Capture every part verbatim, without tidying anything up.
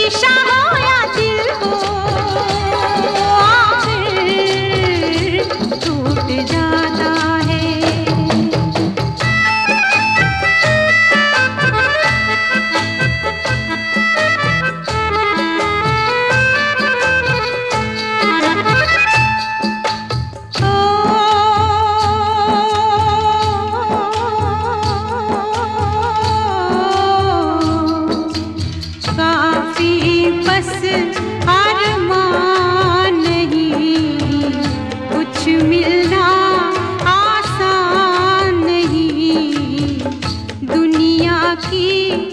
शीशा हो या दिल हो, आखिर टूट जाता है। बस अरमान नहीं, कुछ मिलना आसान नहीं, दुनिया की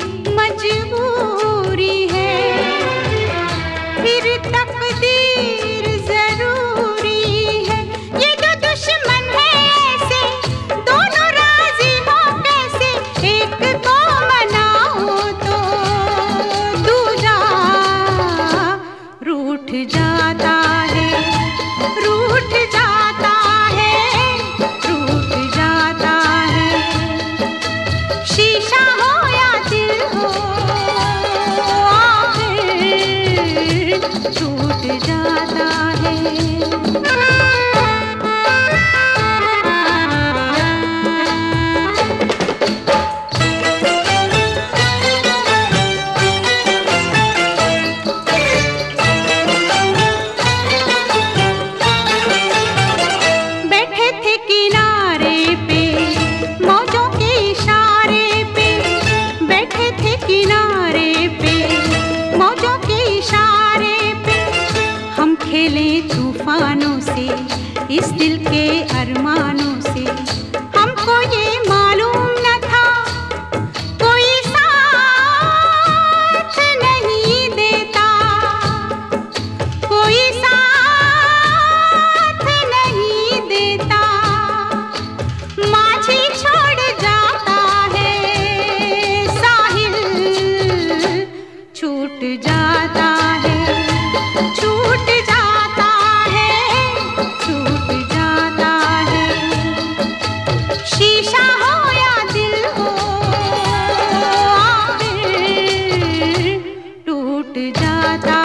मजबूरी है, फिर तकदीर जरूरी है। ये दो दुश्मन है ऐसे, दोनों राजी हो कैसे, एक को मनाओ तो दूजा रूठ जाता है, रूठ जाता है, रूठ जाता है। शीशा हो या दिल हो, आखिर टूट जाता है। खेलें तूफानों से, इस दिल के अरमानों से, हमको ये मालूम न था कोई साथ नहीं देता, कोई साथ नहीं देता। माझी छोड़ जाता है, साहिल छूट जाता है, छूट जाता है, छूट जाता है। शीशा हो या दिल हो, आखिर टूट जाता